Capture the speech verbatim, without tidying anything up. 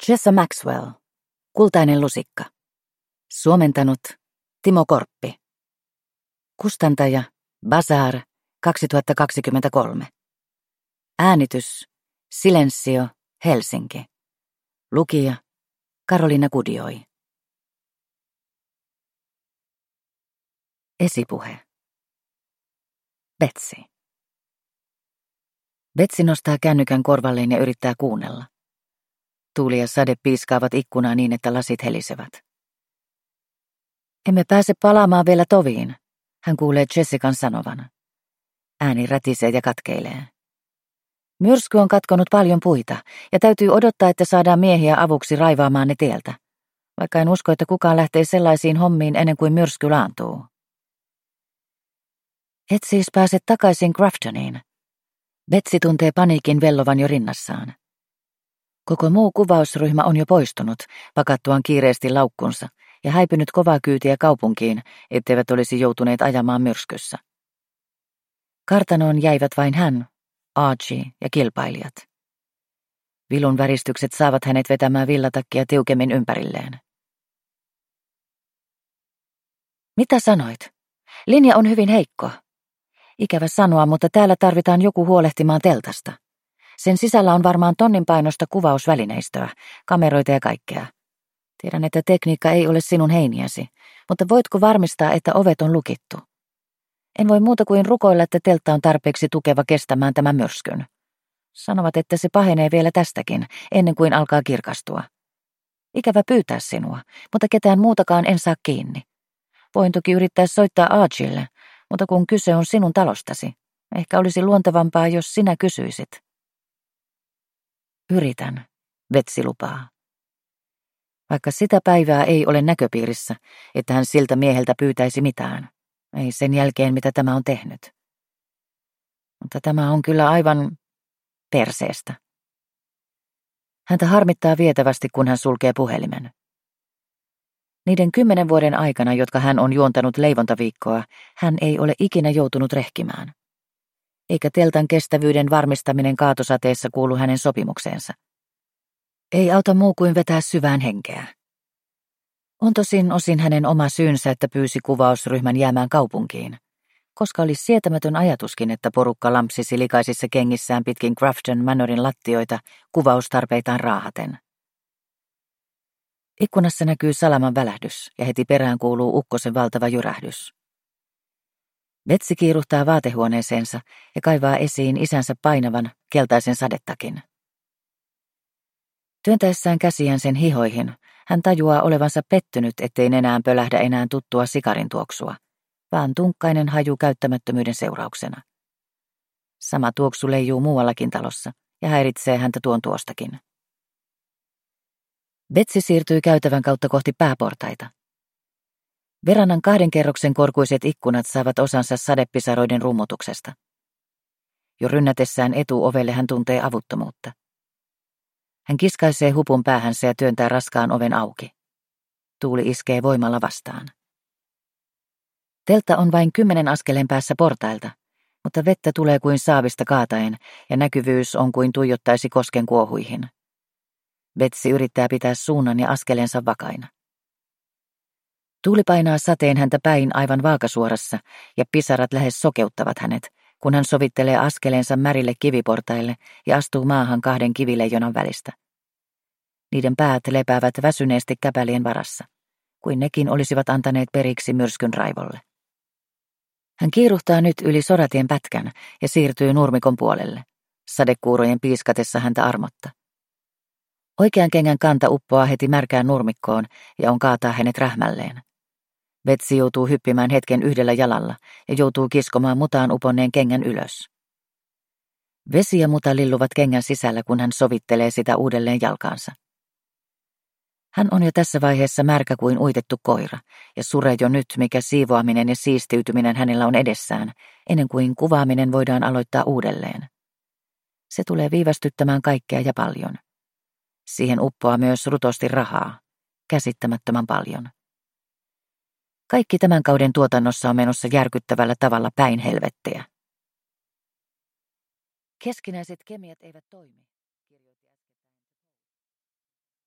Jessa Maxwell, Kultainen lusikka. Suomentanut Timo Korppi. Kustantaja Bazaar kaksituhattakaksikymmentäkolme. Äänitys Silensio, Helsinki. Lukija Karoliina Kudioi. Esipuhe. Betsy. Betsy nostaa kännykän korvalleen ja yrittää kuunnella. Tuuli ja sade piiskaavat ikkunaa niin, että lasit helisevät. Emme pääse palaamaan vielä toviin, hän kuulee Jessican sanovan. Ääni rätisee ja katkeilee. Myrsky on katkonut paljon puita ja täytyy odottaa, että saadaan miehiä avuksi raivaamaan ne tieltä, vaikka en usko, että kukaan lähtee sellaisiin hommiin ennen kuin myrsky laantuu. Et siis pääse takaisin Graftoniin. Betsy tuntee paniikin vellovan jo rinnassaan. Koko muu kuvausryhmä on jo poistunut, pakattuaan kiireesti laukkunsa ja häipynyt kovaa kyytiä kaupunkiin, etteivät olisi joutuneet ajamaan myrskyssä. Kartanoon jäivät vain hän, Archie ja kilpailijat. Vilun väristykset saavat hänet vetämään villatakkia tiukemmin ympärilleen. Mitä sanoit? Linja on hyvin heikko. Ikävä sanoa, mutta täällä tarvitaan joku huolehtimaan teltasta. Sen sisällä on varmaan tonnin painosta kuvausvälineistöä, kameroita ja kaikkea. Tiedän, että tekniikka ei ole sinun heiniäsi, mutta voitko varmistaa, että ovet on lukittu? En voi muuta kuin rukoilla, että teltta on tarpeeksi tukeva kestämään tämän myrskyn. Sanovat, että se pahenee vielä tästäkin, ennen kuin alkaa kirkastua. Ikävä pyytää sinua, mutta ketään muutakaan en saa kiinni. Voin toki yrittää soittaa Archille, mutta kun kyse on sinun talostasi, ehkä olisi luontevampaa, jos sinä kysyisit. Yritän, Betsy lupaa. Vaikka sitä päivää ei ole näköpiirissä, että hän siltä mieheltä pyytäisi mitään. Ei sen jälkeen, mitä tämä on tehnyt. Mutta tämä on kyllä aivan perseestä. Häntä harmittaa vietävästi, kun hän sulkee puhelimen. Niiden kymmenen vuoden aikana, jotka hän on juontanut leivontaviikkoa, hän ei ole ikinä joutunut rehkimään. Eikä teltan kestävyyden varmistaminen kaatosateessa kuulu hänen sopimukseensa. Ei auta muu kuin vetää syvään henkeä. On tosin osin hänen oma syynsä, että pyysi kuvausryhmän jäämään kaupunkiin, koska oli sietämätön ajatuskin, että porukka lampsisi likaisissa kengissään pitkin Grafton Manorin lattioita kuvaustarpeitaan raahaten. Ikkunassa näkyy salaman välähdys ja heti perään kuuluu ukkosen valtava jyrähdys. Betsy kiiruhtaa vaatehuoneeseensa ja kaivaa esiin isänsä painavan, keltaisen sadetakin. Työntäessään käsiään sen hihoihin, hän tajuaa olevansa pettynyt, ettei nenään pölähdä enää tuttua sikarin tuoksua, vaan tunkkainen haju käyttämättömyyden seurauksena. Sama tuoksu leijuu muuallakin talossa ja häiritsee häntä tuon tuostakin. Betsy siirtyy käytävän kautta kohti pääportaita. Verannan kahden kerroksen korkuiset ikkunat saavat osansa sadepisaroiden rummutuksesta. Jo rynnätessään etuovelle hän tuntee avuttomuutta. Hän kiskaisee hupun päähänsä ja työntää raskaan oven auki. Tuuli iskee voimalla vastaan. Teltta on vain kymmenen askeleen päässä portailta, mutta vettä tulee kuin saavista kaataen ja näkyvyys on kuin tuijottaisi kosken kuohuihin. Betsy yrittää pitää suunnan ja askeleensa vakaina. Tuuli painaa sateen häntä päin aivan vaakasuorassa ja pisarat lähes sokeuttavat hänet, kun hän sovittelee askeleensa märille kiviportaille ja astuu maahan kahden kivileijonan välistä. Niiden päät lepäävät väsyneesti käpälien varassa, kuin nekin olisivat antaneet periksi myrskyn raivolle. Hän kiiruhtaa nyt yli soratien pätkän ja siirtyy nurmikon puolelle, sadekuurojen piiskatessa häntä armotta. Oikean kengän kanta uppoaa heti märkään nurmikkoon ja on kaataa hänet rähmälleen. Betsy joutuu hyppimään hetken yhdellä jalalla ja joutuu kiskomaan mutaan uponneen kengän ylös. Vesi ja muta lilluvat kengän sisällä, kun hän sovittelee sitä uudelleen jalkaansa. Hän on jo tässä vaiheessa märkä kuin uitettu koira ja suree jo nyt, mikä siivoaminen ja siistiytyminen hänellä on edessään, ennen kuin kuvaaminen voidaan aloittaa uudelleen. Se tulee viivästyttämään kaikkea ja paljon. Siihen uppoaa myös rutosti rahaa, käsittämättömän paljon. Kaikki tämän kauden tuotannossa on menossa järkyttävällä tavalla päin helvettiä. Keskinäiset kemiat eivät toimi.